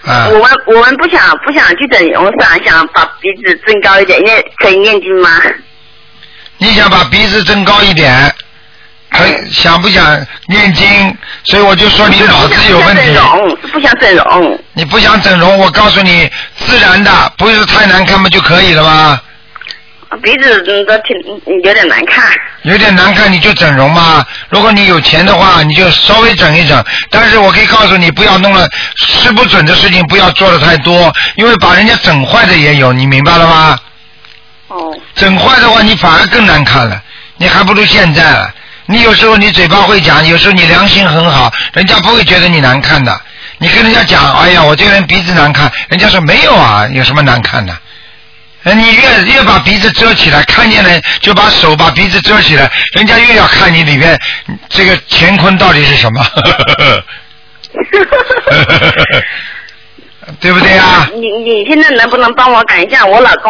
我们不想去整容，想把鼻子增高一点，因为可以念经吗？ 你想把鼻子增高一点，想不想念经？所以我就说你脑子有问题。 是不想整容。 你不想整容，我告诉你，自然的，不是太难看嘛就可以了吗？ 鼻子都有点难看。 有点难看你就整容嘛？如果你有钱的话，你就稍微整一整。但是我可以告诉你，不要弄了吃不准的事情，不要做的太多，因为把人家整坏的也有，你明白了吗？整坏的话，你反而更难看了，你还不如现在了。你有时候你嘴巴会讲，有时候你良心很好，人家不会觉得你难看的。你跟人家讲，哎呀，我这个人鼻子难看，人家说没有啊，有什么难看的？你越把鼻子遮起来，看见人就把手把鼻子遮起来，人家越要看你里面这个乾坤到底是什么。对不对啊？ 你现在能不能帮我赶一下我老公